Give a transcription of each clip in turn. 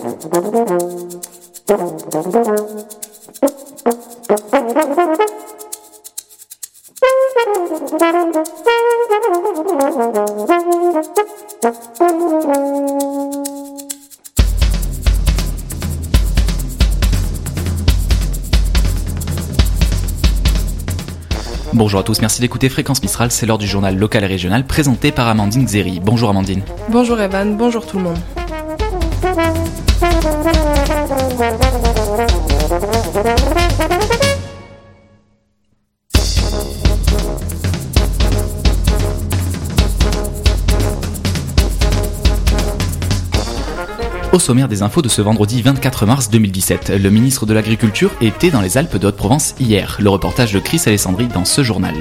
Bonjour à tous, merci d'écouter Fréquence Mistral, c'est l'heure du journal local et régional présenté par Amandine Xéry. Bonjour Amandine. Bonjour Evan, bonjour tout le monde. Au sommaire des infos de ce vendredi 24 mars 2017, le ministre de l'Agriculture était dans les Alpes de Haute-Provence hier. Le reportage de Chris Alessandri dans ce journal.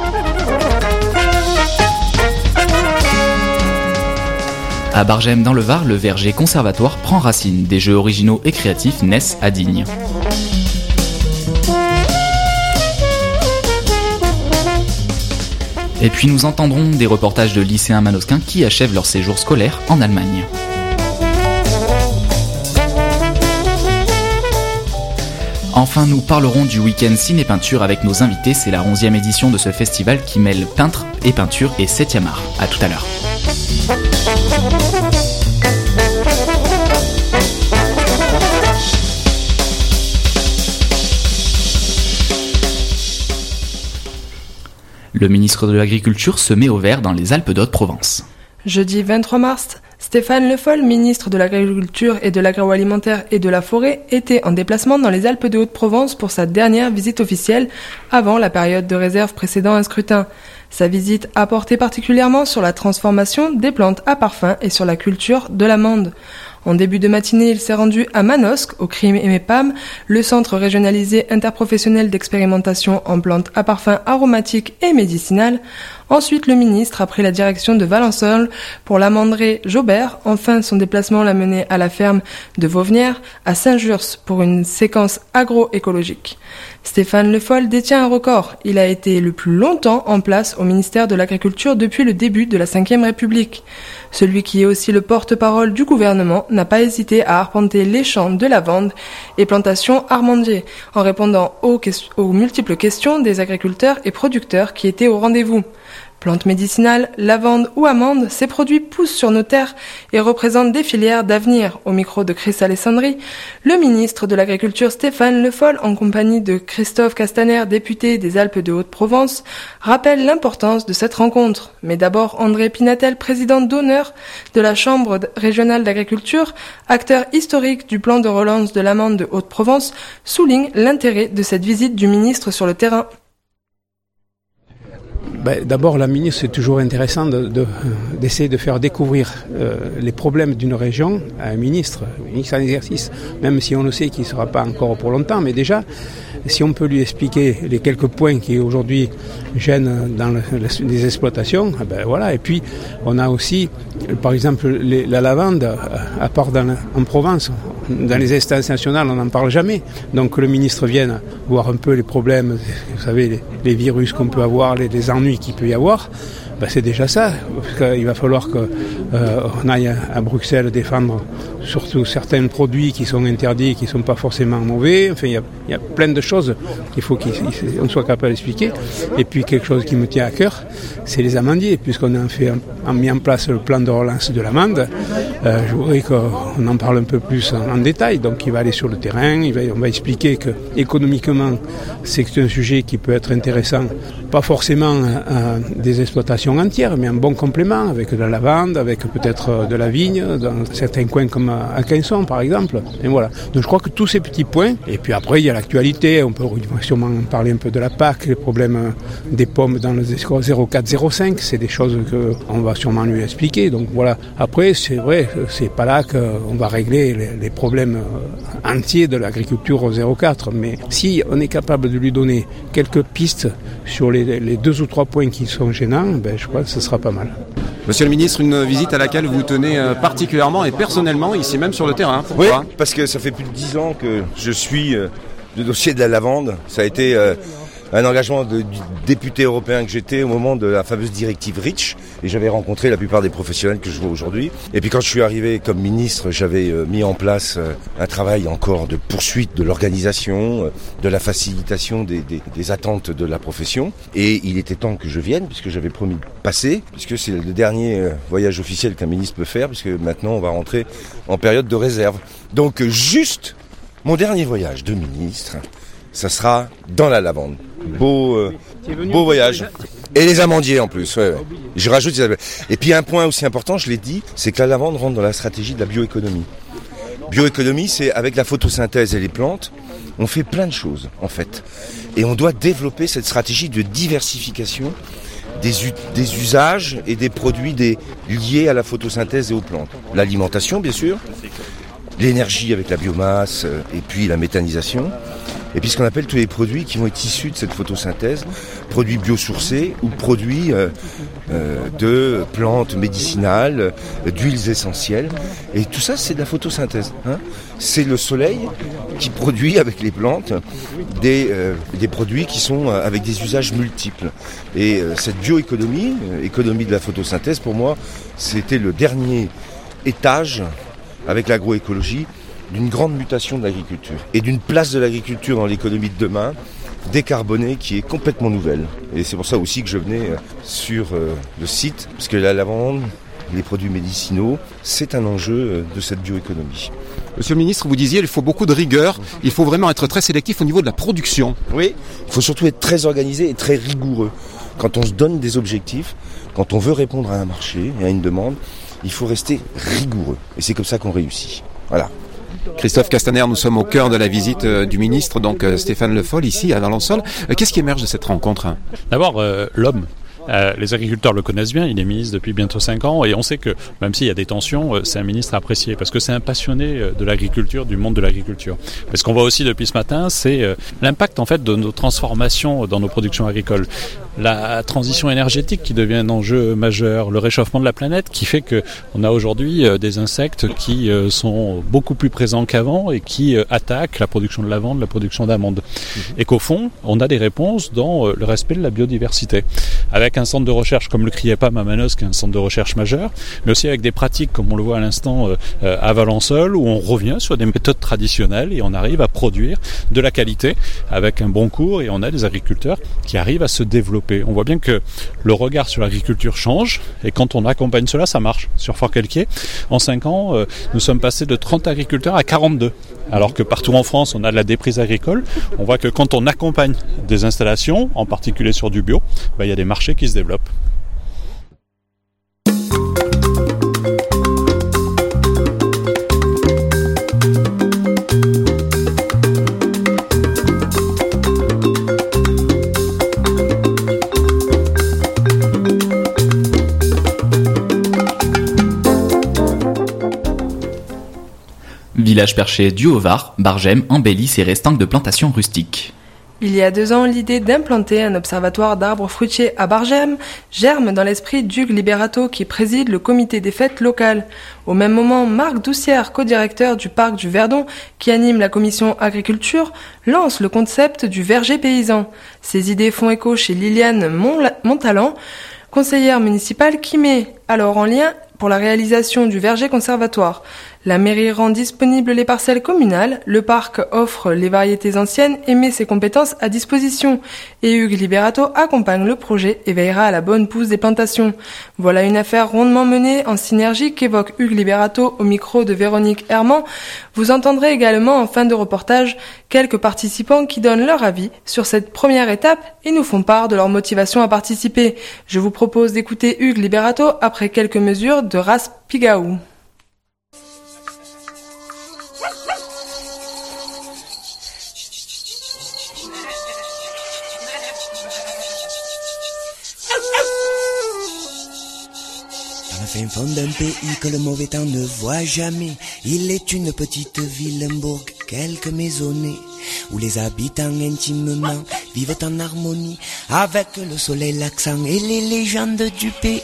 À Bargem dans le Var, le verger conservatoire prend racine. Des jeux originaux et créatifs naissent à Digne. Et puis nous entendrons des reportages de lycéens manosquins qui achèvent leur séjour scolaire en Allemagne. Enfin, nous parlerons du week-end ciné-peinture avec nos invités. C'est la 11e édition de ce festival qui mêle peintre et peinture et 7e art. A tout à l'heure. Le ministre de l'Agriculture se met au vert dans les Alpes de Haute-Provence. Jeudi 23 mars, Stéphane Le Foll, ministre de l'Agriculture et de l'Agroalimentaire et de la Forêt, était en déplacement dans les Alpes de Haute-Provence pour sa dernière visite officielle avant la période de réserve précédant un scrutin. Sa visite a porté particulièrement sur la transformation des plantes à parfum et sur la culture de l'amande. En début de matinée, il s'est rendu à Manosque, au CRIMEPAM, le centre régionalisé interprofessionnel d'expérimentation en plantes à parfum aromatiques et médicinales. Ensuite, le ministre a pris la direction de Valençol pour l'amanderie Jobert. Enfin, son déplacement l'a mené à la ferme de Vauvenière, à Saint-Jurs, pour une séquence agroécologique. Stéphane Le Foll détient un record. Il a été le plus longtemps en place au ministère de l'Agriculture depuis le début de la Ve République. Celui qui est aussi le porte-parole du gouvernement n'a pas hésité à arpenter les champs de lavande et plantations amandiers, en répondant aux multiples questions des agriculteurs et producteurs qui étaient au rendez-vous. Plantes médicinales, lavande ou amandes, ces produits poussent sur nos terres et représentent des filières d'avenir. Au micro de Chris Alessandri, le ministre de l'Agriculture Stéphane Le Foll, en compagnie de Christophe Castaner, député des Alpes de Haute-Provence, rappelle l'importance de cette rencontre. Mais d'abord, André Pinatel, président d'honneur de la Chambre régionale d'agriculture, acteur historique du plan de relance de l'amande de Haute-Provence, souligne l'intérêt de cette visite du ministre sur le terrain. D'abord, la ministre, c'est toujours intéressant d'essayer de faire découvrir les problèmes d'une région à un ministre en exercice, même si on le sait qu'il ne sera pas encore pour longtemps, mais déjà, si on peut lui expliquer les quelques points qui aujourd'hui gênent dans les exploitations, voilà. Et puis, on a aussi, par exemple, la lavande, à part en Provence, dans les instances nationales, on n'en parle jamais. Donc, que le ministre vienne voir un peu les problèmes, vous savez, les virus qu'on peut avoir, les ennuis qu'il peut y avoir, c'est déjà ça, parce qu'il va falloir qu'on aille à Bruxelles défendre surtout certains produits qui sont interdits, qui ne sont pas forcément mauvais. Enfin, il y a plein de choses qu'il faut qu'on soit capable d'expliquer. Et puis quelque chose qui me tient à cœur, c'est les amandiers, puisqu'on a mis en place le plan de relance de l'amande. Je voudrais qu'on en parle un peu plus en détail. Donc il va aller sur le terrain, on va expliquer que économiquement c'est un sujet qui peut être intéressant, pas forcément à des exploitations entières, mais un bon complément avec de la lavande, avec peut-être de la vigne, dans certains coins comme à Quinson par exemple. Et voilà. Donc je crois que tous ces petits points, et puis après il y a l'actualité, on peut sûrement parler un peu de la PAC, les problèmes des pommes dans le 04-05, c'est des choses qu'on va sûrement lui expliquer. Donc voilà. Après c'est vrai, c'est pas là qu'on va régler les problèmes entiers de l'agriculture au 04, mais si on est capable de lui donner quelques pistes sur les 2 ou 3 points qui sont gênants, je crois que ce sera pas mal. Monsieur le ministre, une visite à laquelle vous tenez particulièrement et personnellement, ici même sur le terrain. Pourquoi ? Oui, parce que ça fait plus de 10 ans que je suis le dossier de la lavande. Ça a été un engagement du député européen que j'étais au moment de la fameuse directive REACH, et j'avais rencontré la plupart des professionnels que je vois aujourd'hui. Et puis quand je suis arrivé comme ministre, j'avais mis en place un travail encore de poursuite de l'organisation, de la facilitation des attentes de la profession. Et il était temps que je vienne, puisque j'avais promis de passer, puisque c'est le dernier voyage officiel qu'un ministre peut faire, puisque maintenant on va rentrer en période de réserve. Donc juste mon dernier voyage de ministre, ça sera dans la lavande. Beau voyage. Et les amandiers en plus. Ouais. Je rajoute. Et puis un point aussi important, je l'ai dit, c'est que la lavande rentre dans la stratégie de la bioéconomie. Bioéconomie, c'est avec la photosynthèse et les plantes, on fait plein de choses en fait. Et on doit développer cette stratégie de diversification des usages et des produits liés à la photosynthèse et aux plantes. L'alimentation, bien sûr, l'énergie avec la biomasse et puis la méthanisation. Et puis ce qu'on appelle tous les produits qui vont être issus de cette photosynthèse, produits biosourcés ou produits de plantes médicinales, d'huiles essentielles. Et tout ça, c'est de la photosynthèse. C'est le soleil qui produit avec les plantes des produits qui sont avec des usages multiples. Et cette bioéconomie, économie de la photosynthèse, pour moi, c'était le dernier étage avec l'agroécologie d'une grande mutation de l'agriculture et d'une place de l'agriculture dans l'économie de demain, décarbonée, qui est complètement nouvelle. Et c'est pour ça aussi que je venais sur le site, parce que la lavande, les produits médicinaux, c'est un enjeu de cette bioéconomie. Monsieur le ministre, vous disiez qu'il faut beaucoup de rigueur, il faut vraiment être très sélectif au niveau de la production. Oui, il faut surtout être très organisé et très rigoureux. Quand on se donne des objectifs, quand on veut répondre à un marché et à une demande, il faut rester rigoureux. Et c'est comme ça qu'on réussit. Voilà. Christophe Castaner, nous sommes au cœur de la visite du ministre, donc Stéphane Le Foll, ici à Valensole. Qu'est-ce qui émerge de cette rencontre ? D'abord, l'homme. Les agriculteurs le connaissent bien, il est ministre depuis bientôt 5 ans et on sait que même s'il y a des tensions, c'est un ministre apprécié parce que c'est un passionné de l'agriculture, du monde de l'agriculture. Mais ce qu'on voit aussi depuis ce matin, c'est l'impact en fait de nos transformations dans nos productions agricoles. La transition énergétique qui devient un enjeu majeur, le réchauffement de la planète qui fait qu'on a aujourd'hui des insectes qui sont beaucoup plus présents qu'avant et qui attaquent la production de lavande, la production d'amandes. Et qu'au fond, on a des réponses dans le respect de la biodiversité. Avec un centre de recherche comme le CRIEPAM à Manos, qui est un centre de recherche majeur, mais aussi avec des pratiques comme on le voit à l'instant à Valensole, où on revient sur des méthodes traditionnelles et on arrive à produire de la qualité avec un bon cours et on a des agriculteurs qui arrivent à se développer. On voit bien que le regard sur l'agriculture change et quand on accompagne cela, ça marche. Sur Fort-Calquier, en 5 ans, nous sommes passés de 30 agriculteurs à 42. Alors que partout en France, on a de la déprise agricole. On voit que quand on accompagne des installations, en particulier sur du bio, il y a des marchés qui se développent. Village perché du Haut-Var, Bargem embellit ses restanques de plantations rustiques. Il y a 2 ans, l'idée d'implanter un observatoire d'arbres fruitiers à Bargem germe dans l'esprit d'Hugues Liberato qui préside le comité des fêtes locales. Au même moment, Marc Doucière, co-directeur du parc du Verdon, qui anime la commission agriculture, lance le concept du verger paysan. Ces idées font écho chez Liliane Montalent, conseillère municipale qui met alors en lien pour la réalisation du verger conservatoire. La mairie rend disponibles les parcelles communales, le parc offre les variétés anciennes et met ses compétences à disposition. Et Hugues Liberato accompagne le projet et veillera à la bonne pousse des plantations. Voilà une affaire rondement menée en synergie qu'évoque Hugues Liberato au micro de Véronique Herman. Vous entendrez également en fin de reportage quelques participants qui donnent leur avis sur cette première étape et nous font part de leur motivation à participer. Je vous propose d'écouter Hugues Liberato après quelques mesures de Ras Pigaou. Fin fond d'un pays que le mauvais temps ne voit jamais. Il est une petite ville, un bourg, quelques maisonnées, où les habitants intimement vivent en harmonie avec le soleil, l'accent et les légendes du pays.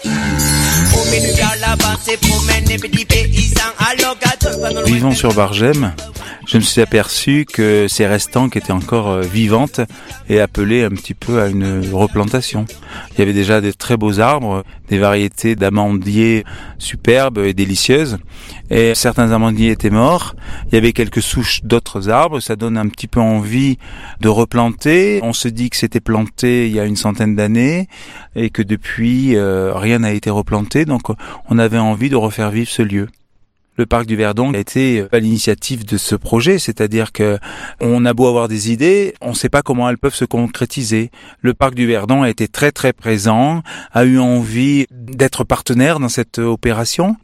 Vivant sur Bargem, je me suis aperçu que ces restanques étaient encore vivantes et appelaient un petit peu à une replantation. Il y avait déjà des très beaux arbres, des variétés d'amandiers superbes et délicieuses, et certains amandiers étaient morts. Il y avait quelques souches d'autres arbres, ça donne un petit peu envie de replanter. On se dit que c'était planté il y a une centaine d'années et que depuis rien n'a été replanté, donc on avait envie de refaire vivre ce lieu. Le parc du Verdon a été à l'initiative de ce projet, c'est-à-dire que on a beau avoir des idées, on ne sait pas comment elles peuvent se concrétiser. Le parc du Verdon a été très très présent, a eu envie d'être partenaire dans cette opération.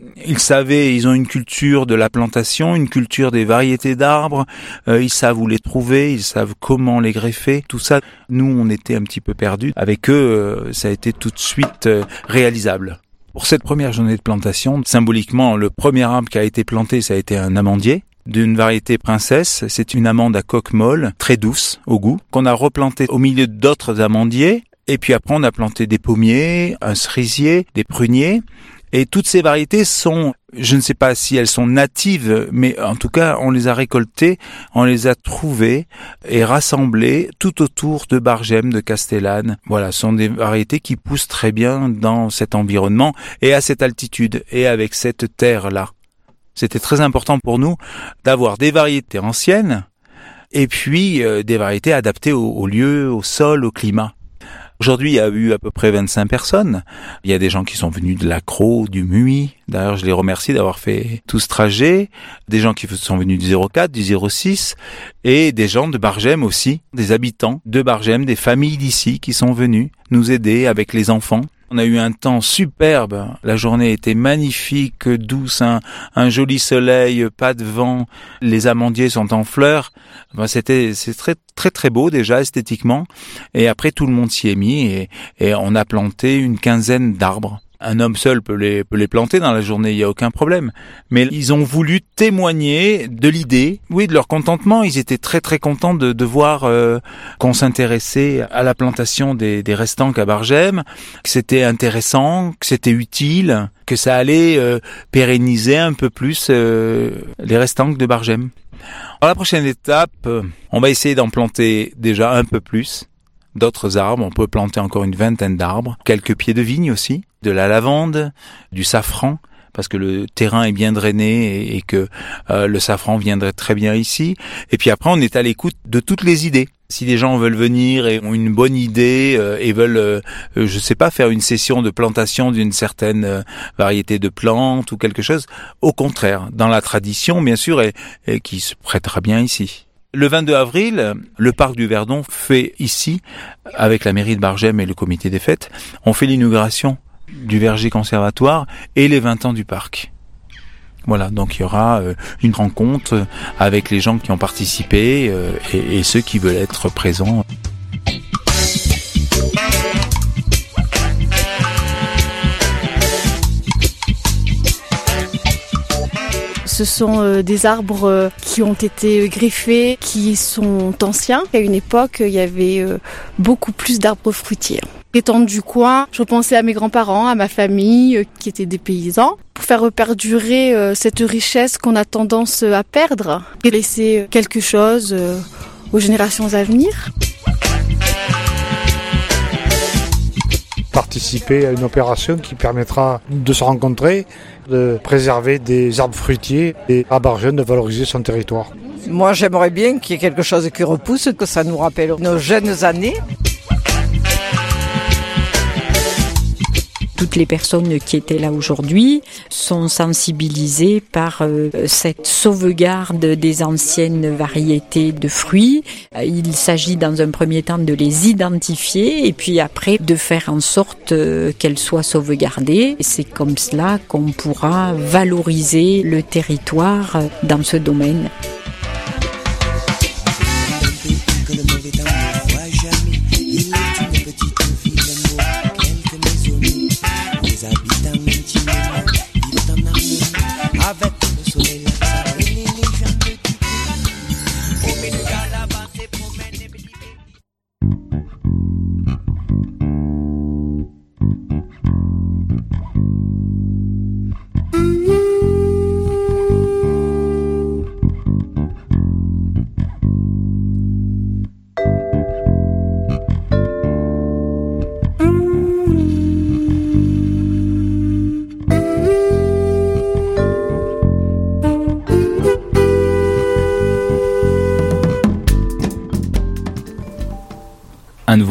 Ils ont une culture de la plantation, une culture des variétés d'arbres, ils savent où les trouver, ils savent comment les greffer, tout ça. Nous, on était un petit peu perdus. Avec eux, ça a été tout de suite réalisable. Pour cette première journée de plantation, symboliquement, le premier arbre qui a été planté, ça a été un amandier d'une variété princesse. C'est une amande à coque molle, très douce au goût, qu'on a replanté au milieu d'autres amandiers. Et puis après, on a planté des pommiers, un cerisier, des pruniers. Et toutes ces variétés sont, je ne sais pas si elles sont natives, mais en tout cas, on les a récoltées, on les a trouvées et rassemblées tout autour de Bargem, de Castellane. Voilà, ce sont des variétés qui poussent très bien dans cet environnement et à cette altitude et avec cette terre-là. C'était très important pour nous d'avoir des variétés anciennes et puis des variétés adaptées au lieu, au sol, au climat. Aujourd'hui, il y a eu à peu près 25 personnes. Il y a des gens qui sont venus de l'Accro, du Muy. D'ailleurs, je les remercie d'avoir fait tout ce trajet. Des gens qui sont venus du 04, du 06. Et des gens de Bargem aussi. Des habitants de Bargem, des familles d'ici qui sont venus nous aider avec les enfants. On a eu un temps superbe. La journée était magnifique, douce, un joli soleil, pas de vent. Les amandiers sont en fleurs. C'est très, très, très beau déjà esthétiquement. Et après, tout le monde s'y est mis et on a planté une quinzaine d'arbres. Un homme seul peut les planter dans la journée, il n'y a aucun problème. Mais ils ont voulu témoigner de l'idée, oui, de leur contentement. Ils étaient très très contents de voir qu'on s'intéressait à la plantation des restanques à Bargem, que c'était intéressant, que c'était utile, que ça allait pérenniser un peu plus les restanques de Bargem. Alors la prochaine étape, on va essayer d'en planter déjà un peu plus. D'autres arbres, on peut planter encore une vingtaine d'arbres, quelques pieds de vigne aussi, de la lavande, du safran, parce que le terrain est bien drainé et que le safran viendrait très bien ici. Et puis après, on est à l'écoute de toutes les idées. Si des gens veulent venir et ont une bonne idée et veulent, je sais pas, faire une session de plantation d'une certaine variété de plantes ou quelque chose, au contraire, dans la tradition, bien sûr, et qui se prêtera bien ici. Le 22 avril, le parc du Verdon fait ici, avec la mairie de Bargem et le comité des fêtes, on fait l'inauguration du verger conservatoire et les 20 ans du parc. Voilà, donc il y aura une rencontre avec les gens qui ont participé et ceux qui veulent être présents. Ce sont des arbres qui ont été greffés, qui sont anciens. À une époque, il y avait beaucoup plus d'arbres fruitiers. Étant du coin, je pensais à mes grands-parents, à ma famille, qui étaient des paysans. Pour faire perdurer cette richesse qu'on a tendance à perdre et laisser quelque chose aux générations à venir. Participer à une opération qui permettra de se rencontrer, de préserver des arbres fruitiers et à Bargem de valoriser son territoire. Moi, j'aimerais bien qu'il y ait quelque chose qui repousse, que ça nous rappelle nos jeunes années. Toutes les personnes qui étaient là aujourd'hui sont sensibilisées par cette sauvegarde des anciennes variétés de fruits. Il s'agit dans un premier temps de les identifier et puis après de faire en sorte qu'elles soient sauvegardées. Et c'est comme cela qu'on pourra valoriser le territoire dans ce domaine.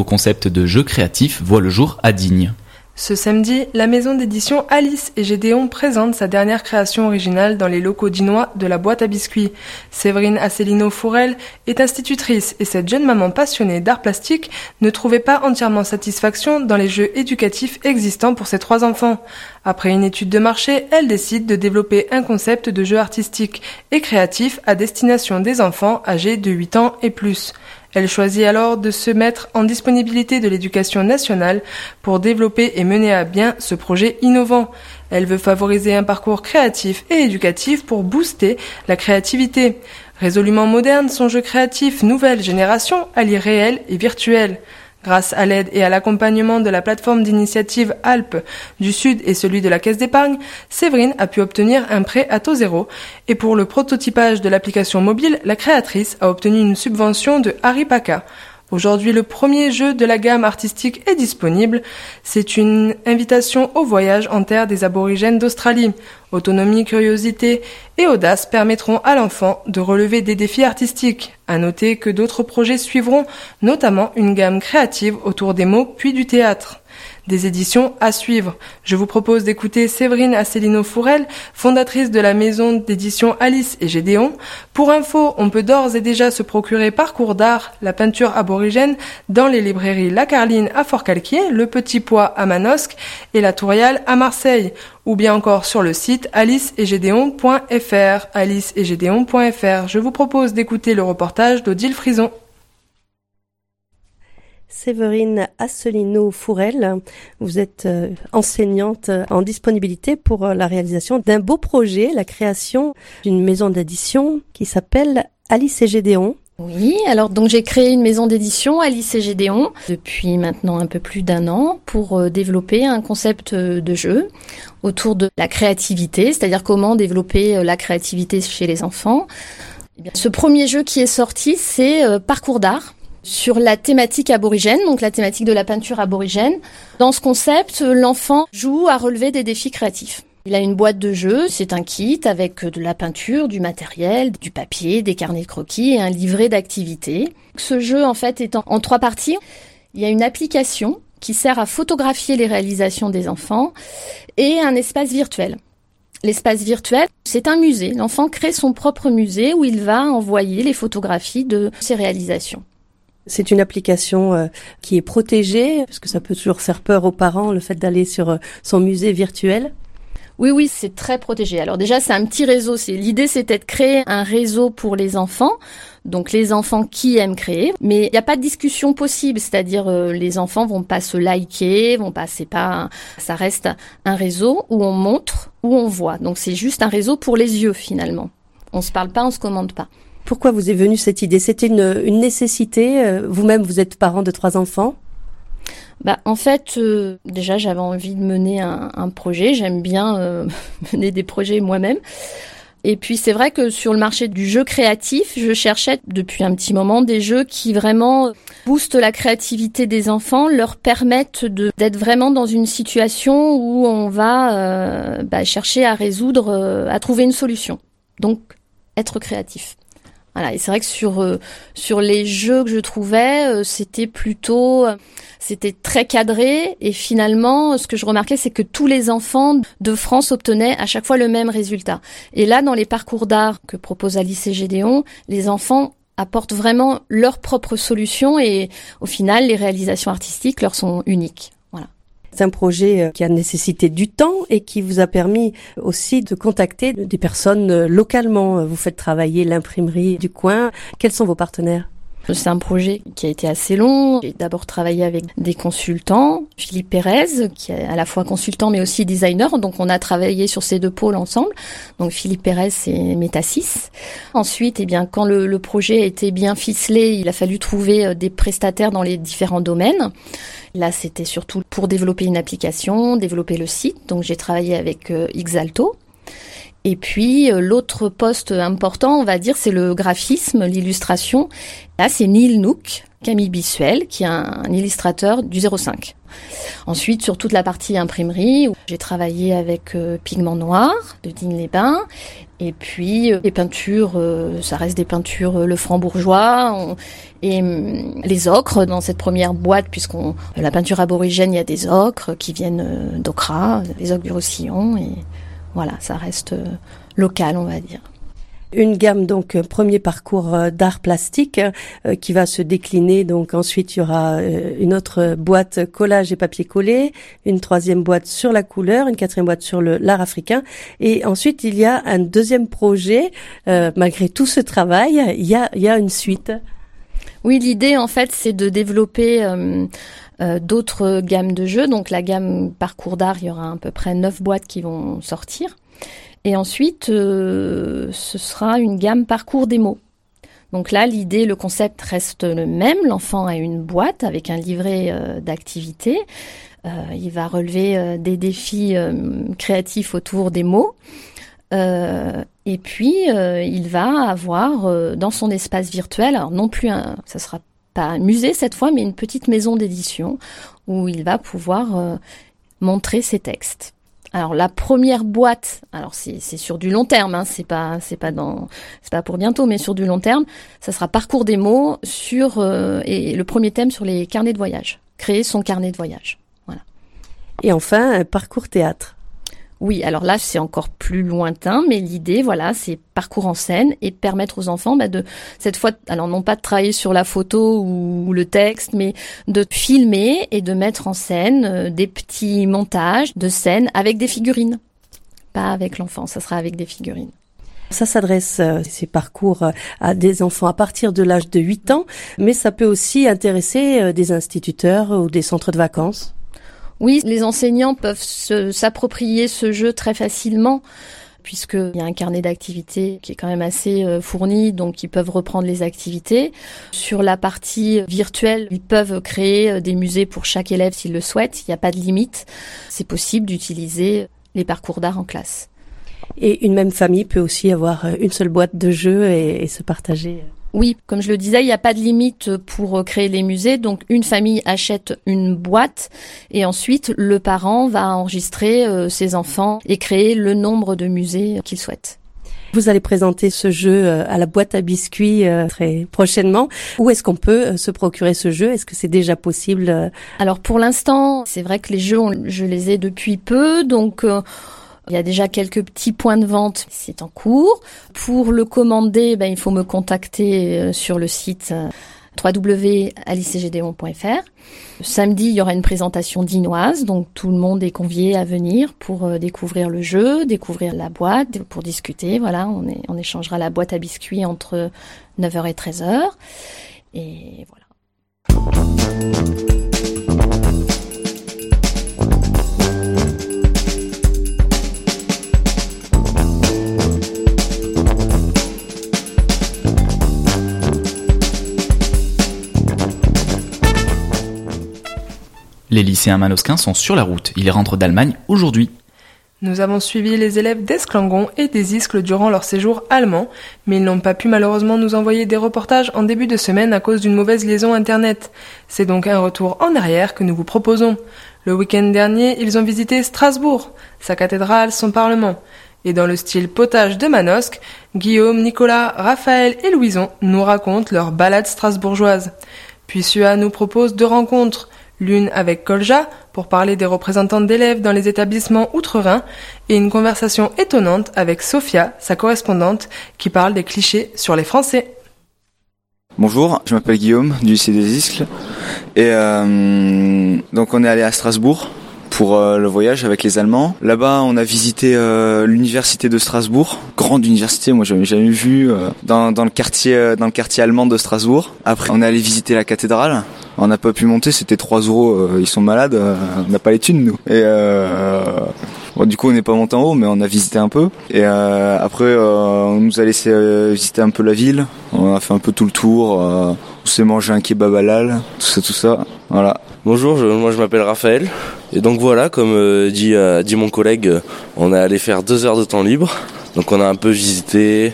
concept de jeu créatif voit le jour à Digne. Ce samedi, la maison d'édition Alice et Gédéon présente sa dernière création originale dans les locaux dinois de la boîte à biscuits. Séverine Asselineau-Fourel est institutrice et cette jeune maman passionnée d'art plastique ne trouvait pas entièrement satisfaction dans les jeux éducatifs existants pour ses 3 enfants. Après une étude de marché, elle décide de développer un concept de jeu artistique et créatif à destination des enfants âgés de 8 ans et plus. Elle choisit alors de se mettre en disponibilité de l'éducation nationale pour développer et mener à bien ce projet innovant. Elle veut favoriser un parcours créatif et éducatif pour booster la créativité. Résolument moderne, son jeu créatif Nouvelle Génération allie réel et virtuel. Grâce à l'aide et à l'accompagnement de la plateforme d'initiative Alpes du Sud et celui de la Caisse d'épargne, Séverine a pu obtenir un prêt à taux zéro. Et pour le prototypage de l'application mobile, la créatrice a obtenu une subvention de Harry Paca. Aujourd'hui, le premier jeu de la gamme artistique est disponible. C'est une invitation au voyage en terre des aborigènes d'Australie. Autonomie, curiosité et audace permettront à l'enfant de relever des défis artistiques. À noter que d'autres projets suivront, notamment une gamme créative autour des mots puis du théâtre. Des éditions à suivre. Je vous propose d'écouter Séverine Asselineau-Fourel, fondatrice de la maison d'édition Alice et Gédéon. Pour info, on peut d'ores et déjà se procurer Parcours d'art, la peinture aborigène, dans les librairies La Carline à Fort-Calquier, Le Petit Pois à Manosque et La Touriale à Marseille. Ou bien encore sur le site aliceetgédéon.fr. aliceetgédéon.fr. Je vous propose d'écouter le reportage d'Odile Frison. Séverine Asselineau-Fourel, vous êtes enseignante en disponibilité pour la réalisation d'un beau projet, la création d'une maison d'édition qui s'appelle Alice et Gédéon. Oui, alors donc j'ai créé une maison d'édition Alice et Gédéon depuis maintenant un peu plus d'1 an pour développer un concept de jeu autour de la créativité, c'est-à-dire comment développer la créativité chez les enfants. Eh bien, ce premier jeu qui est sorti, c'est Parcours d'art, sur la thématique aborigène, donc la thématique de la peinture aborigène. Dans ce concept, l'enfant joue à relever des défis créatifs. Il a une boîte de jeu, c'est un kit avec de la peinture, du matériel, du papier, des carnets de croquis et un livret d'activités. Ce jeu, en fait, est en 3 parties. Il y a une application qui sert à photographier les réalisations des enfants et un espace virtuel. L'espace virtuel, c'est un musée. L'enfant crée son propre musée où il va envoyer les photographies de ses réalisations. C'est une application qui est protégée, parce que ça peut toujours faire peur aux parents, le fait d'aller sur son musée virtuel. Oui, c'est très protégé. Alors déjà, c'est un petit réseau. L'idée, c'était de créer un réseau pour les enfants, donc les enfants qui aiment créer. Mais il n'y a pas de discussion possible, c'est-à-dire les enfants vont pas se liker, ça reste un réseau où on montre, où on voit. Donc c'est juste un réseau pour les yeux finalement. On se parle pas, on se commande pas. Pourquoi vous est venue cette idée ? C'était une nécessité. Vous-même, vous êtes parent de 3 enfants. En fait, déjà, j'avais envie de mener un projet. J'aime bien mener des projets moi-même. Et puis, c'est vrai que sur le marché du jeu créatif, je cherchais depuis un petit moment des jeux qui vraiment boostent la créativité des enfants, leur permettent d'être vraiment dans une situation où on va chercher à résoudre, à trouver une solution. Donc, être créatif. Voilà, et c'est vrai que sur les jeux que je trouvais, c'était très cadré, et finalement, ce que je remarquais, c'est que tous les enfants de France obtenaient à chaque fois le même résultat. Et là, dans les parcours d'art que propose Alice et Gédéon, les enfants apportent vraiment leur propre solution, et au final, les réalisations artistiques leur sont uniques. C'est un projet qui a nécessité du temps et qui vous a permis aussi de contacter des personnes localement. Vous faites travailler l'imprimerie du coin. Quels sont vos partenaires ? C'est un projet qui a été assez long. J'ai d'abord travaillé avec des consultants. Philippe Pérez, qui est à la fois consultant mais aussi designer. Donc on a travaillé sur ces 2 pôles ensemble. Donc Philippe Pérez, c'est Métasys. Ensuite, quand le projet était bien ficelé, il a fallu trouver des prestataires dans les différents domaines. Là, c'était surtout pour développer une application, développer le site. Donc j'ai travaillé avec Xalto. Et puis, l'autre poste important, on va dire, c'est le graphisme, l'illustration. Là, c'est Neil Nook, Camille Bissuel, qui est un illustrateur du 05. Ensuite, sur toute la partie imprimerie, j'ai travaillé avec Pigments Noirs de Digne-les-Bains. Et puis, les peintures, ça reste des peintures lefranc-bourgeois et les ocres dans cette première boîte, la peinture aborigène, il y a des ocres qui viennent d'Ocra, les ocres du Roussillon. Et voilà, ça reste local, on va dire. Une gamme, donc, premier parcours d'art plastique qui va se décliner. Donc ensuite, il y aura une autre boîte collage et papier collé, une troisième boîte sur la couleur, une quatrième boîte sur l'art africain. Et ensuite, il y a un deuxième projet. Malgré tout ce travail, il y a une suite. Oui, l'idée, en fait, c'est de développer d'autres gammes de jeux. Donc la gamme parcours d'art, il y aura à peu près 9 boîtes qui vont sortir. Et ensuite, ce sera une gamme parcours démo. Donc là, l'idée, le concept reste le même. L'enfant a une boîte avec un livret d'activités. Il va relever des défis créatifs autour des mots. Et puis, il va avoir dans son espace virtuel, alors non plus ça sera pas un musée cette fois, mais une petite maison d'édition où il va pouvoir montrer ses textes. Alors la première boîte, alors c'est sur du long terme, hein, c'est pas pour bientôt, mais sur du long terme, ça sera parcours des mots et le premier thème sur les carnets de voyage, créer son carnet de voyage. Voilà. Et enfin, un parcours théâtre. Oui, alors là c'est encore plus lointain, mais l'idée, voilà, c'est parcours en scène et permettre aux enfants de cette fois, alors non pas de travailler sur la photo ou le texte, mais de filmer et de mettre en scène des petits montages de scènes avec des figurines. Pas avec l'enfant, ça sera avec des figurines. Ça s'adresse, ces parcours, à des enfants à partir de l'âge de 8 ans, mais ça peut aussi intéresser des instituteurs ou des centres de vacances. Oui, les enseignants peuvent s'approprier ce jeu très facilement puisqu'il y a un carnet d'activités qui est quand même assez fourni, donc ils peuvent reprendre les activités. Sur la partie virtuelle, ils peuvent créer des musées pour chaque élève s'ils le souhaitent, il n'y a pas de limite. C'est possible d'utiliser les parcours d'art en classe. Et une même famille peut aussi avoir une seule boîte de jeux et se partager. Oui, comme je le disais, il n'y a pas de limite pour créer les musées. Donc, une famille achète une boîte et ensuite, le parent va enregistrer ses enfants et créer le nombre de musées qu'il souhaite. Vous allez présenter ce jeu à la boîte à biscuits très prochainement. Où est-ce qu'on peut se procurer ce jeu ? Est-ce que c'est déjà possible ? Alors, pour l'instant, c'est vrai que les jeux, je les ai depuis peu, donc... il y a déjà quelques petits points de vente, c'est en cours. Pour le commander, il faut me contacter sur le site www.alicgdon.fr. Samedi, il y aura une présentation dinoise, donc tout le monde est convié à venir pour découvrir le jeu, découvrir la boîte, pour discuter. Voilà, on échangera la boîte à biscuits entre 9h et 13h. Et voilà. Les lycéens manosquins sont sur la route. Ils rentrent d'Allemagne aujourd'hui. Nous avons suivi les élèves d'Esclangon et des Iscles durant leur séjour allemand, mais ils n'ont pas pu malheureusement nous envoyer des reportages en début de semaine à cause d'une mauvaise liaison internet. C'est donc un retour en arrière que nous vous proposons. Le week-end dernier, ils ont visité Strasbourg, sa cathédrale, son parlement. Et dans le style potage de Manosque, Guillaume, Nicolas, Raphaël et Louison nous racontent leur balade strasbourgeoise. Puis SUA nous propose 2 rencontres. L'une avec Kolja, pour parler des représentants d'élèves dans les établissements outre-Rhin, et une conversation étonnante avec Sophia, sa correspondante, qui parle des clichés sur les Français. Bonjour, je m'appelle Guillaume, du lycée des Iscles, et donc on est allé à Strasbourg pour le voyage avec les Allemands. Là-bas, on a visité l'université de Strasbourg, grande université, moi j'avais jamais vu dans le quartier allemand de Strasbourg. Après, on est allé visiter la cathédrale. On n'a pas pu monter, c'était 3 €, ils sont malades, on n'a pas les thunes nous. Et bon, du coup on n'est pas monté en haut, mais on a visité un peu. Et après on nous a laissé visiter un peu la ville, on a fait un peu tout le tour, on s'est mangé un kebab halal, tout ça, voilà. Bonjour, moi je m'appelle Raphaël, et donc voilà, comme dit mon collègue, on est allé faire 2 heures de temps libre, donc on a un peu visité,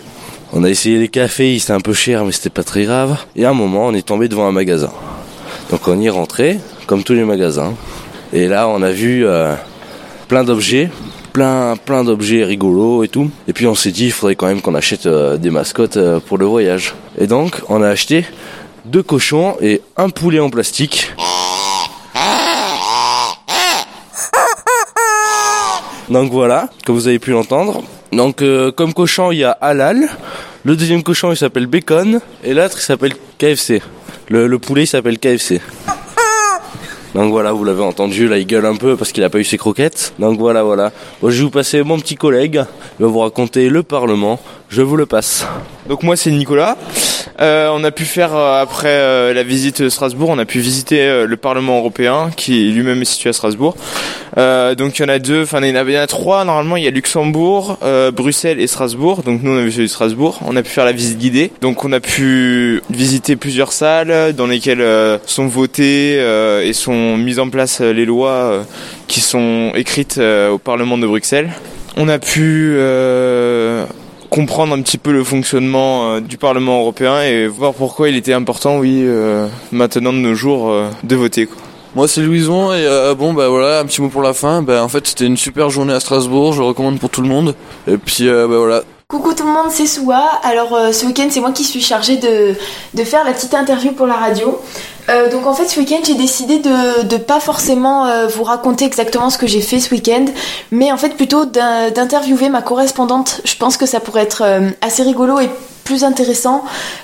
On a essayé les cafés, c'était un peu cher, mais c'était pas très grave. Et à un moment, on est tombé devant un magasin. Donc on y est rentré, comme tous les magasins. Et là, on a vu plein d'objets, plein d'objets rigolos et tout. Et puis on s'est dit, il faudrait quand même qu'on achète des mascottes pour le voyage. Et donc, on a acheté 2 cochons et un poulet en plastique. Donc voilà, comme vous avez pu l'entendre. Donc comme cochon, il y a Halal. Le deuxième cochon, il s'appelle Bacon. Et l'autre, il s'appelle KFC. Le poulet, il s'appelle KFC. Donc voilà, vous l'avez entendu, là il gueule un peu parce qu'il a pas eu ses croquettes. Donc voilà. Bon, je vais vous passer mon petit collègue. Il va vous raconter le Parlement. Je vous le passe. Donc moi c'est Nicolas. On a pu faire après la visite de Strasbourg, on a pu visiter le Parlement européen qui lui-même est situé à Strasbourg. Donc il y en a 2, enfin il y en a 3 normalement. Il y a Luxembourg, Bruxelles et Strasbourg. Donc nous on a vu celui de Strasbourg. On a pu faire la visite guidée. Donc on a pu visiter plusieurs salles dans lesquelles sont votées et sont mises en place les lois qui sont écrites au Parlement de Bruxelles. On a pu comprendre un petit peu le fonctionnement du Parlement européen et voir pourquoi il était important, maintenant de nos jours, de voter, quoi. Moi c'est Louison et voilà, un petit mot pour la fin. En fait c'était une super journée à Strasbourg, je le recommande pour tout le monde. Et puis voilà. Coucou tout le monde, c'est Soua. Alors ce week-end c'est moi qui suis chargée de faire la petite interview pour la radio. Donc en fait ce week-end j'ai décidé de pas forcément vous raconter exactement ce que j'ai fait ce week-end, mais en fait plutôt d'interviewer ma correspondante. Je pense que ça pourrait être assez rigolo et plus intéressant.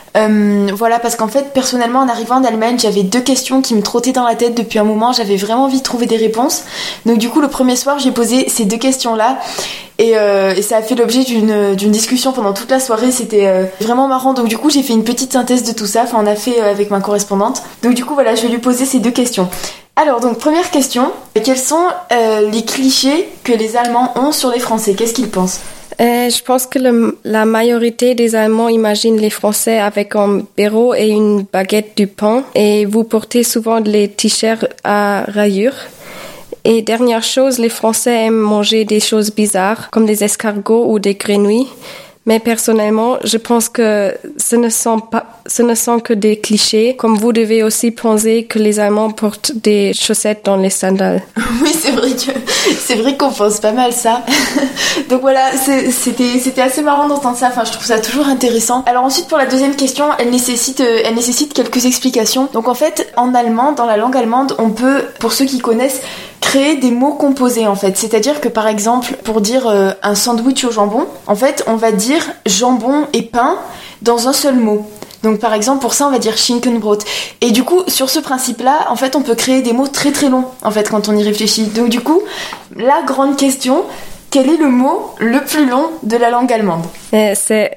Voilà, parce qu'en fait personnellement en arrivant en Allemagne j'avais 2 questions qui me trottaient dans la tête depuis un moment. J'avais vraiment envie de trouver des réponses. Donc du coup le premier soir j'ai posé ces 2 questions là et ça a fait l'objet d'une discussion pendant toute la soirée. C'était vraiment marrant. Donc du coup j'ai fait une petite synthèse de tout ça. Enfin on a fait avec ma correspondante. Donc du coup voilà, je vais lui poser ces 2 questions. Alors donc première question, quels sont les clichés que les Allemands ont sur les Français? Qu'est-ce qu'ils pensent? Je pense que la majorité des Allemands imaginent les Français avec un béro et une baguette du pain, et vous portez souvent les t-shirts à rayures. Et dernière chose, les Français aiment manger des choses bizarres comme des escargots ou des grenouilles. Mais personnellement, je pense que ce ne sont que des clichés. Comme vous devez aussi penser que les Allemands portent des chaussettes dans les sandales. Oui, c'est vrai qu'on pense pas mal ça. Donc voilà, c'était assez marrant d'entendre ça. Enfin, je trouve ça toujours intéressant. Alors ensuite, pour la deuxième question, elle nécessite quelques explications. Donc en fait, en allemand, dans la langue allemande, on peut, pour ceux qui connaissent, créer des mots composés en fait. C'est-à-dire que par exemple, pour dire un sandwich au jambon, en fait, on va dire jambon et pain dans un seul mot. Donc par exemple, pour ça, on va dire Schinkenbrot. Et du coup, sur ce principe-là, en fait, on peut créer des mots très très longs, en fait, quand on y réfléchit. Donc du coup, la grande question, quel est le mot le plus long de la langue allemande? C'est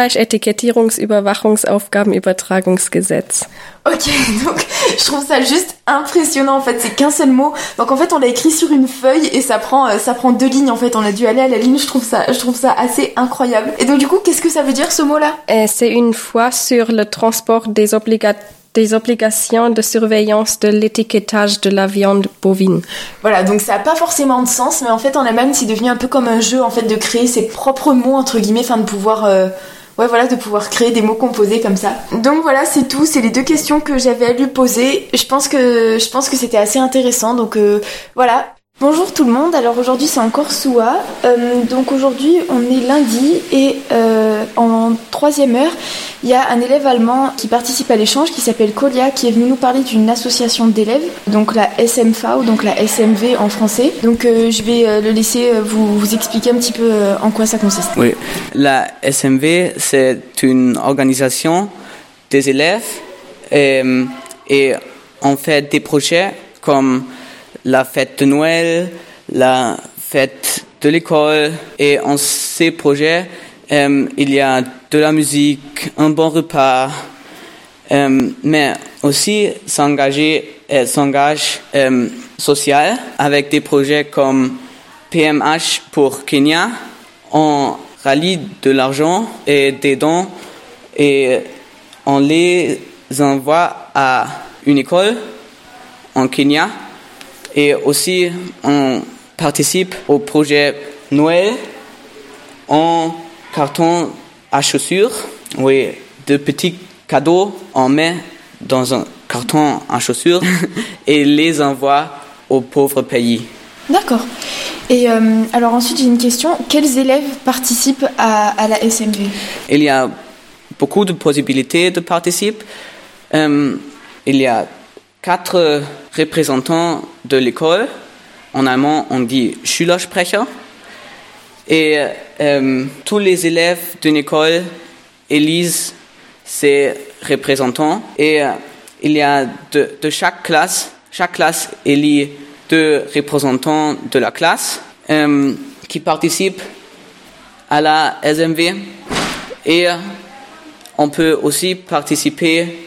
Rindfleisch-Etikettierungsüberwachungsaufgabenübertragungsgesetz. Ok, donc je trouve ça juste impressionnant en fait, c'est qu'un seul mot. Donc en fait on l'a écrit sur une feuille et ça prend 2 lignes en fait, on a dû aller à la ligne, je trouve ça assez incroyable. Et donc du coup, qu'est-ce que ça veut dire ce mot-là? C'est une fois sur le transport des obligations de surveillance de l'étiquetage de la viande bovine. Voilà, donc ça n'a pas forcément de sens, mais en fait en Allemagne c'est devenu un peu comme un jeu en fait de créer ses propres mots entre guillemets, enfin de pouvoir de pouvoir créer des mots composés comme ça. Donc voilà, c'est tout, c'est les 2 questions que j'avais à lui poser. Je pense que c'était assez intéressant, donc voilà. Bonjour tout le monde, alors aujourd'hui c'est encore Soua. Donc aujourd'hui on est lundi et en 3e heure, il y a un élève allemand qui participe à l'échange qui s'appelle Kolia, qui est venu nous parler d'une association d'élèves, donc la SMV ou donc la SMV en français. Donc je vais le laisser vous expliquer un petit peu en quoi ça consiste. Oui, la SMV c'est une organisation des élèves et on fait des projets comme la fête de Noël, la fête de l'école, et en ces projets, il y a de la musique, un bon repas, mais aussi s'engage social avec des projets comme PMH pour Kenya. On rallie de l'argent et des dons et on les envoie à une école en Kenya. Et aussi, on participe au projet Noël en carton à chaussures, oui, de petits cadeaux, on met dans un carton à chaussures et les envoie aux pauvres pays. D'accord. Et alors ensuite, j'ai une question. Quels élèves participent à la SMV? Il y a beaucoup de possibilités de participer. Il y a 4 représentants de l'école. En allemand, on dit Schülersprecher. Et tous les élèves d'une école élisent ces représentants. Et il y a de chaque classe élit 2 représentants de la classe qui participent à la SMV. Et on peut aussi participer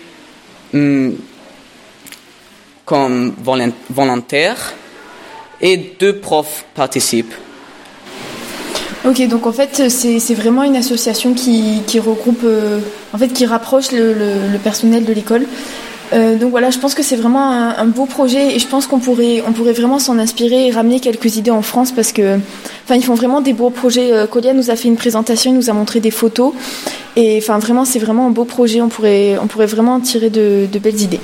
comme volontaire. Et 2 profs participent. Ok, donc en fait, c'est vraiment une association qui regroupe, qui rapproche le personnel de l'école. Donc voilà, je pense que c'est vraiment un beau projet et je pense qu'on pourrait vraiment s'en inspirer et ramener quelques idées en France parce que, ils font vraiment des beaux projets. Colia nous a fait une présentation, il nous a montré des photos et vraiment, c'est vraiment un beau projet. On pourrait vraiment tirer de belles idées.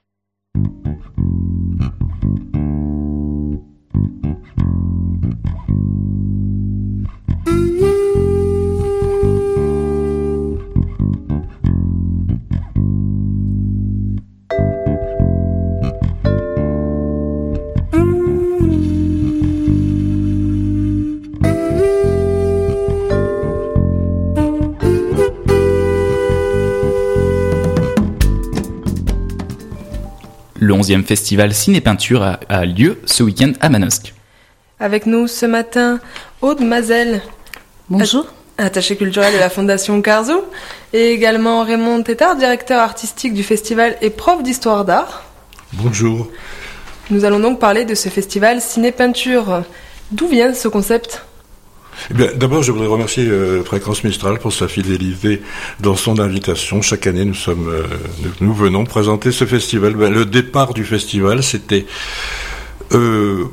Le 11e festival Ciné-Peinture a lieu ce week-end à Manosque. Avec nous ce matin, Aude Mazel. Bonjour. Attachée culturelle de la Fondation Carzou. Et également Raymond Tétard, directeur artistique du festival et prof d'histoire d'art. Bonjour. Nous allons donc parler de ce festival Ciné-Peinture. D'où vient ce concept ? Eh bien, d'abord, je voudrais remercier Fréquence Mistral pour sa fidélité dans son invitation. Chaque année, nous venons présenter ce festival. Le départ du festival, c'était dans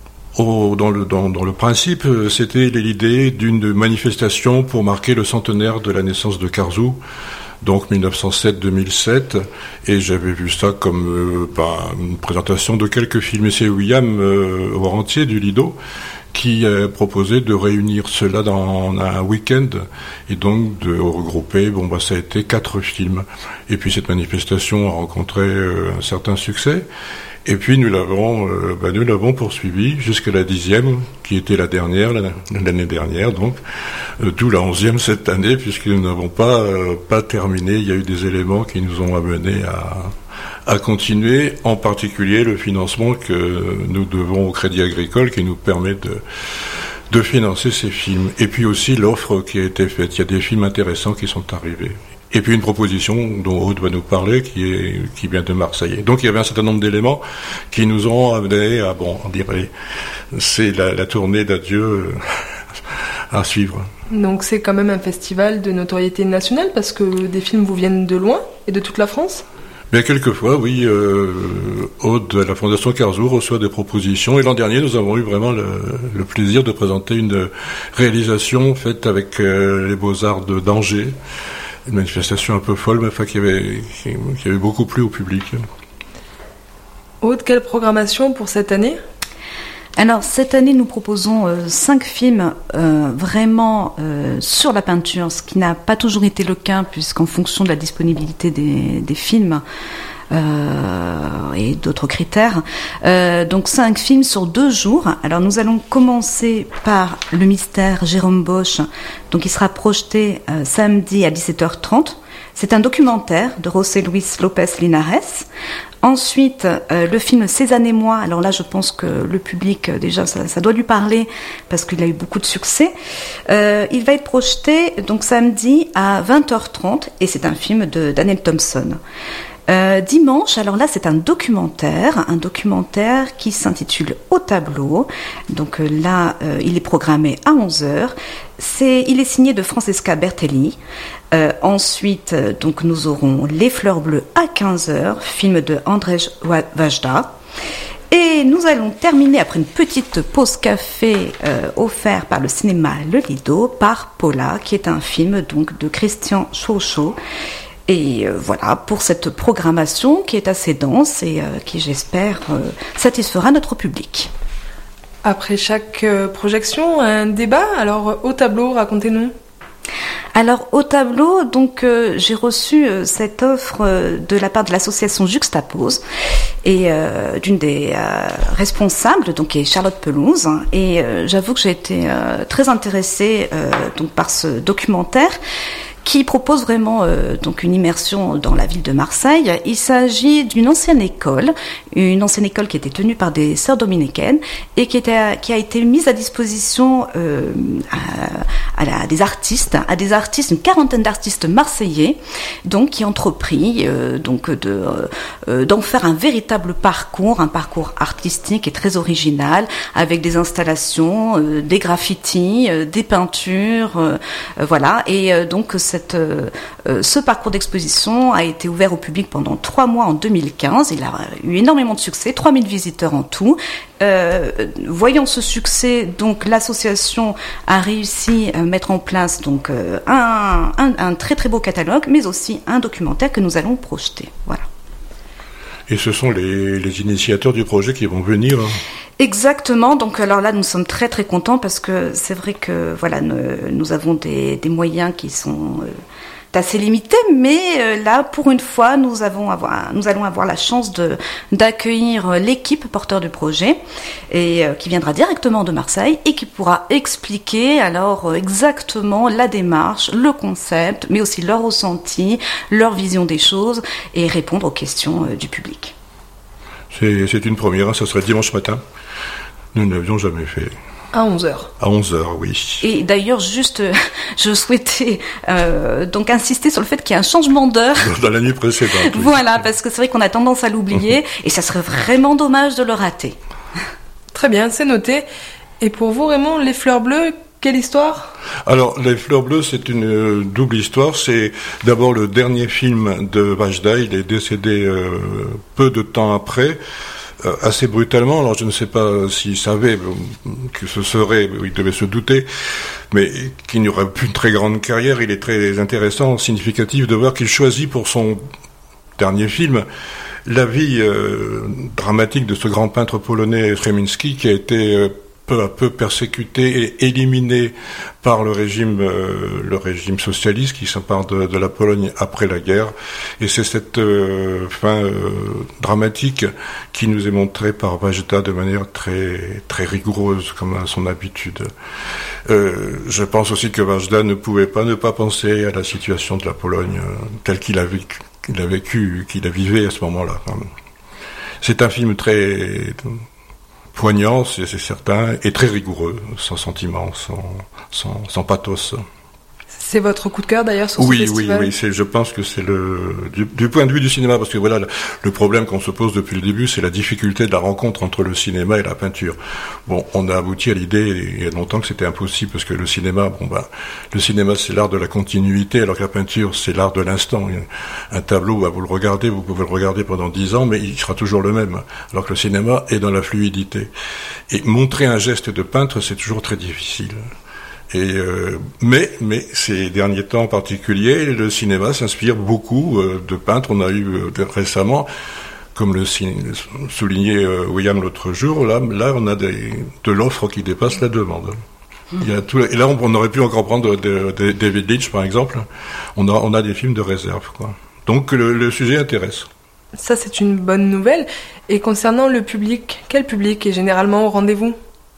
le principe, c'était l'idée d'une manifestation pour marquer le centenaire de la naissance de Carzou, donc 1907-2007, et j'avais vu ça comme une présentation de quelques films. Et c'est William Warrantier du Lido qui a proposé de réunir cela dans un week-end et donc de regrouper, ça a été 4 films. Et puis cette manifestation a rencontré un certain succès. Et puis nous l'avons poursuivi jusqu'à la 10e, qui était la dernière, l'année dernière, donc d'où la 11e cette année, puisque nous n'avons pas terminé. Il y a eu des éléments qui nous ont amenés à continuer, en particulier le financement que nous devons au Crédit Agricole, qui nous permet de financer ces films. Et puis aussi l'offre qui a été faite. Il y a des films intéressants qui sont arrivés. Et puis une proposition dont Aude va nous parler, qui vient de Marseille. Donc il y avait un certain nombre d'éléments qui nous ont amenés à, on dirait, c'est la tournée d'adieu à suivre. Donc c'est quand même un festival de notoriété nationale, parce que des films vous viennent de loin et de toute la France ? Bien, quelquefois, oui, Aude de la Fondation Carzou reçoit des propositions. Et l'an dernier, nous avons eu vraiment le plaisir de présenter une réalisation faite avec les Beaux-Arts d'Angers. Une manifestation un peu folle, mais qui avait beaucoup plu au public. Aude, quelle programmation pour cette année ? Alors, cette année, nous proposons 5 films vraiment sur la peinture, ce qui n'a pas toujours été le cas, puisqu'en fonction de la disponibilité des films et d'autres critères, donc 5 films sur 2 jours. Alors, nous allons commencer par Le Mystère Jérôme Bosch, donc il sera projeté samedi à 17h30. C'est un documentaire de José Luis López Linares. Ensuite, le film Cézanne et moi. Alors là, je pense que le public, déjà, ça doit lui parler parce qu'il a eu beaucoup de succès. Il va être projeté donc samedi à 20h30 et c'est un film de Daniel Thompson. Dimanche, alors là c'est un documentaire qui s'intitule Au tableau. Donc là, il est programmé à 11h. Il est signé de Francesca Bertelli. Ensuite, donc nous aurons Les Fleurs Bleues à 15h, film de Andrzej Wajda. Et Et nous allons terminer après une petite pause café offerte par le cinéma Le Lido par Paula, qui est un film donc de Christian Schauchau. Et voilà pour cette programmation qui est assez dense et qui, j'espère, satisfera notre public. Après chaque projection, un débat. Alors, au tableau, racontez-nous. Alors au tableau, donc j'ai reçu cette offre de la part de l'association Juxtapose et d'une des responsables, donc qui est Charlotte Pelouse. Et j'avoue que j'ai été très intéressée donc par ce documentaire qui propose vraiment donc une immersion dans la ville de Marseille. Il s'agit d'une ancienne école qui était tenue par des sœurs dominicaines et qui a été mise à disposition à des artistes, une quarantaine d'artistes marseillais, donc qui ont entrepris donc d'en faire un véritable parcours, un parcours artistique et très original, avec des installations, des graffitis, des peintures, voilà. Et donc ce parcours d'exposition a été ouvert au public pendant 3 mois en 2015. Il a eu énormément de succès, 3000 visiteurs en tout. Voyant ce succès, donc l'association a réussi à mettre en place donc un très très beau catalogue, mais aussi un documentaire que nous allons projeter. Voilà. Et ce sont les initiateurs du projet qui vont venir. Exactement. Donc alors là, nous sommes très très contents parce que c'est vrai que voilà, nous avons des moyens qui sont assez limités, mais là, pour une fois, nous allons avoir la chance d'accueillir l'équipe porteur du projet et qui viendra directement de Marseille et qui pourra expliquer alors exactement la démarche, le concept, mais aussi leur ressenti, leur vision des choses et répondre aux questions du public. C'est une première, ça serait dimanche matin. Nous n'avions jamais fait. À 11h. À 11h, oui. Et d'ailleurs, juste, je souhaitais donc insister sur le fait qu'il y a un changement d'heure. Dans la nuit précédente. Oui. Voilà, parce que c'est vrai qu'on a tendance à l'oublier et ça serait vraiment dommage de le rater. Très bien, c'est noté. Et pour vous, Raymond, Les Fleurs Bleues, quelle histoire ? Alors, Les Fleurs Bleues, c'est une double histoire. C'est d'abord le dernier film de Vajda. Il est décédé peu de temps après. Assez brutalement, alors je ne sais pas s'il savait que ce serait, il devait se douter, mais qu'il n'y aurait plus une très grande carrière. Il est très intéressant, significatif de voir qu'il choisit pour son dernier film la vie dramatique de ce grand peintre polonais Chemiński qui a été peu à peu persécuté et éliminé par le régime socialiste qui s'empare de la Pologne après la guerre. Et c'est cette fin dramatique qui nous est montrée par Vajda de manière très très rigoureuse, comme à son habitude. Je pense aussi que Vajda ne pouvait pas ne pas penser à la situation de la Pologne telle qu'il a vécu, qu'il a vécu à ce moment-là. C'est un film très poignant, c'est certain, et très rigoureux, sans sentiment, sans pathos. C'est votre coup de cœur d'ailleurs sur ce festival ? Oui, je pense que c'est du point de vue du cinéma, parce que voilà, le problème qu'on se pose depuis le début, c'est la difficulté de la rencontre entre le cinéma et la peinture. Bon, on a abouti à l'idée, il y a longtemps que c'était impossible, parce que le cinéma, le cinéma c'est l'art de la continuité, alors que la peinture c'est l'art de l'instant. Un tableau, vous le regardez, vous pouvez le regarder pendant 10 ans, mais il sera toujours le même, alors que le cinéma est dans la fluidité. Et montrer un geste de peintre, c'est toujours très difficile. Mais ces derniers temps en particulier, le cinéma s'inspire beaucoup de peintres. On a eu récemment, comme le soulignait William l'autre jour, là on a de l'offre qui dépasse la demande. Il y a et là on aurait pu encore prendre David Leitch par exemple. On a des films de réserve, quoi. Donc le sujet intéresse. Ça c'est une bonne nouvelle. Et concernant le public, quel public est généralement au rendez-vous ?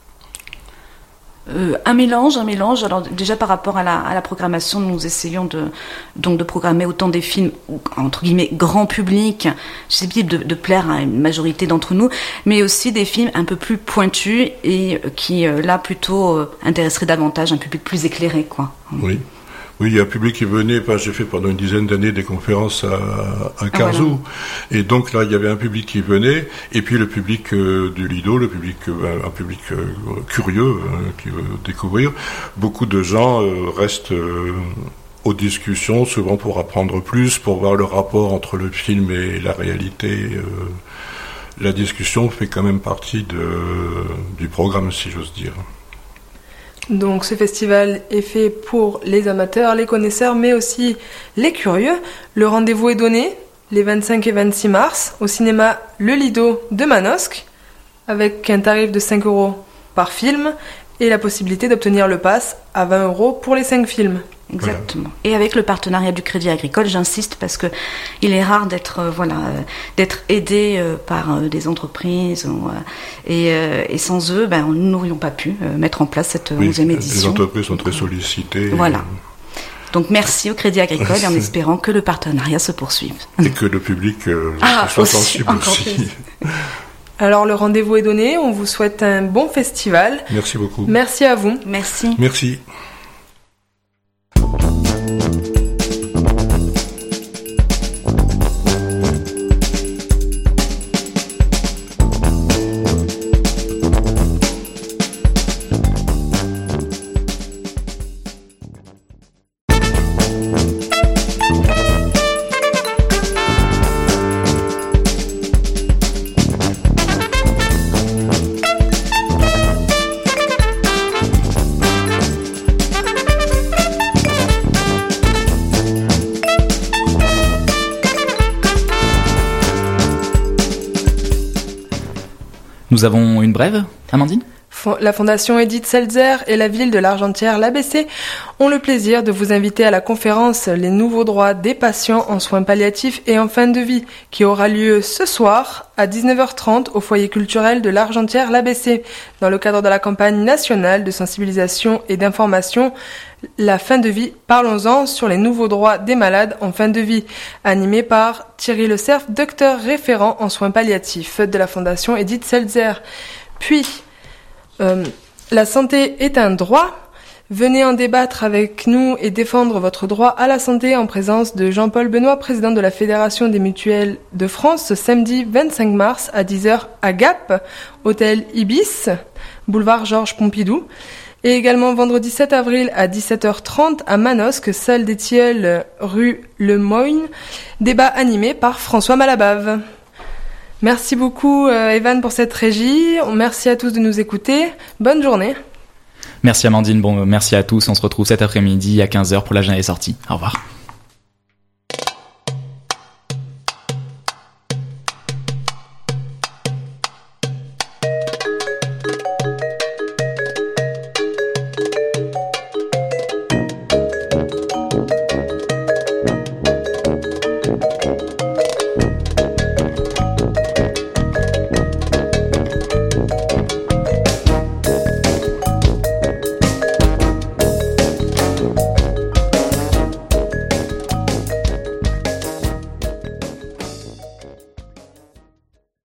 Un mélange. Alors déjà par rapport à la programmation, nous essayons de programmer autant des films entre guillemets grand public, susceptibles de plaire à une majorité d'entre nous, mais aussi des films un peu plus pointus et qui là plutôt intéresseraient davantage un public plus éclairé, quoi. Oui, il y a un public qui venait, j'ai fait pendant une dizaine d'années des conférences à Karzoo, et donc là il y avait un public qui venait, et puis le public du Lido, un public curieux qui veut découvrir. Beaucoup de gens restent aux discussions, souvent pour apprendre plus, pour voir le rapport entre le film et la réalité la discussion fait quand même partie du programme, si j'ose dire. Donc ce festival est fait pour les amateurs, les connaisseurs, mais aussi les curieux. Le rendez-vous est donné les 25 et 26 mars au cinéma Le Lido de Manosque, avec un tarif de 5 € par film et la possibilité d'obtenir le pass à 20 € pour les 5 films. Exactement. Et avec le partenariat du Crédit Agricole, j'insiste parce que il est rare d'être aidé par des entreprises et sans eux, nous n'aurions pas pu mettre en place cette 11e édition. Les entreprises sont très sollicitées. Voilà. Donc merci au Crédit Agricole et en espérant que le partenariat se poursuive. Et que le public soit sensible aussi. Alors le rendez-vous est donné, on vous souhaite un bon festival. Merci beaucoup. Merci à vous. Merci. Merci. Nous avons une brève, Amandine ? La Fondation Edith Seltzer et la ville de l'Argentière, l'ABC, ont le plaisir de vous inviter à la conférence Les nouveaux droits des patients en soins palliatifs et en fin de vie, qui aura lieu ce soir à 19h30 au foyer culturel de l'Argentière, l'ABC, dans le cadre de la campagne nationale de sensibilisation et d'information La fin de vie, parlons-en sur les nouveaux droits des malades en fin de vie, animé par Thierry Le Cerf, docteur référent en soins palliatifs de la Fondation Edith Seltzer. Puis, la santé est un droit. Venez en débattre avec nous et défendre votre droit à la santé en présence de Jean-Paul Benoît, président de la Fédération des mutuelles de France, ce samedi 25 mars à 10h à Gap, hôtel Ibis, boulevard Georges Pompidou. Et également vendredi 7 avril à 17h30 à Manosque, salle des Tilleuls, rue Le Moyne, débat animé par François Malabave. Merci beaucoup Evan pour cette régie, merci à tous de nous écouter, bonne journée. Merci Amandine, merci à tous, on se retrouve cet après-midi à 15h pour l'agenda des sorties. Au revoir.